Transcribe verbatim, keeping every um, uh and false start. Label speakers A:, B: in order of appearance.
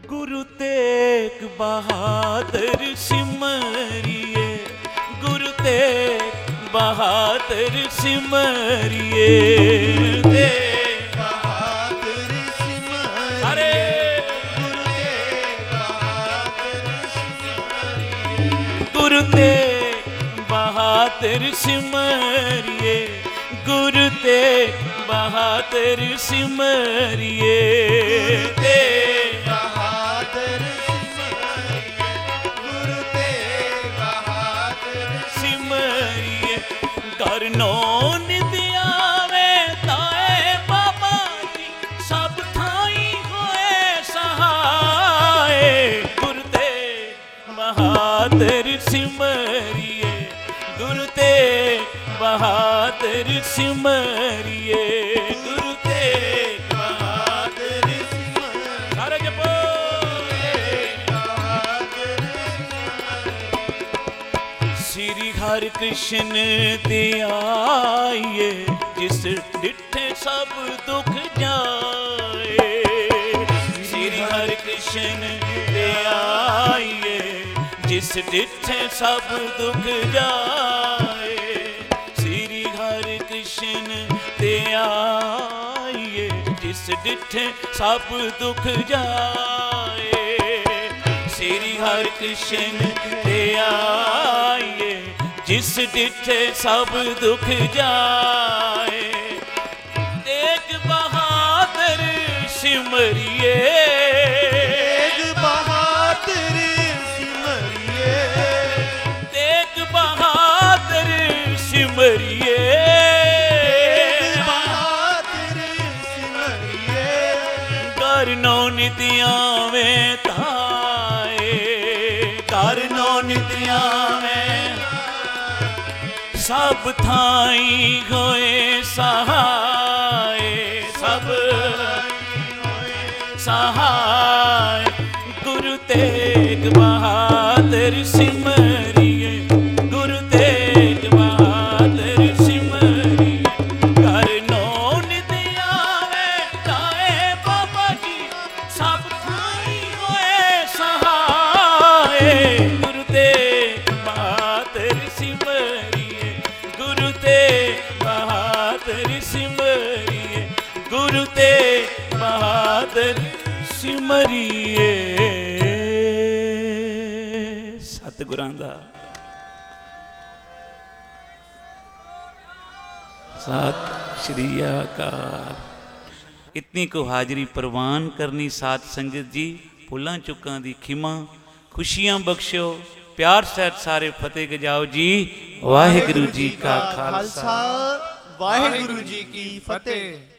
A: गुरु तेग बहादुर सिमरिए, गुरु तेग बहादुर सिमरिए, तेग
B: बहादुर सिमरिए,
A: अरे
B: गुरु तेग बहादुर सिमरिए,
A: गुरु तेग बहादुर सिमरिए, गुरु तेग बहादुर सिमरिए, तेग
B: बहादुर सिमरिए, गुरु तेग बहादुर
A: सिमरिए। करनो नित आवे ताए बाबा जी, सब थाई होए सहाय, गुरु तेग बहादुर सिमरिए, गुरु तेग बहादुर सिमरिए, गुरु तेग बहादुर सिमरिए। सारे जपो श्री हरि कृष्ण ते आइए, जिस डिठे सब दुख जाए, श्री हरि कृष्ण ते आइए, जिस डिठे सब दुख जाए, श्री हरि कृष्ण ते आइए, जिस डिठे सब दुख जाए, श्री हरि कृष्ण ते आइए, जिस डिठे सब दुख जाए, तेग बहादुर सिमरिए,
B: तेग बहादुर सिमरिए,
A: तेग बहादुर सिमरिए,
B: तेग बहादुर सिमरिए,
A: करनो नित आवे ताए, करनो नित आवे सब थाई होए सहाय, सब सहाय, गुरु तेग बहादुर सिमरिए, गुरु तेग बहादुर सिमरिए, करनो नित आवे ताए बाबा जी, सब थाई होए सहाय, गुरु तेग बहादुर सिमरिए, गुरु तेग बहादुर सिमरिए, गुरु तेग बहादुर सिमरिए। सतगुरां दा सत श्री अकाल। इतनी को हाजरी प्रवान करनी साध संगत जी, भुलां चुकां दी खिमा, खुशियां बख्शो, प्यार सहित सारे फतेह गजाओ जी। वाहिगुरु जी का खालसा,
B: वाहिगुरु जी की फतेह।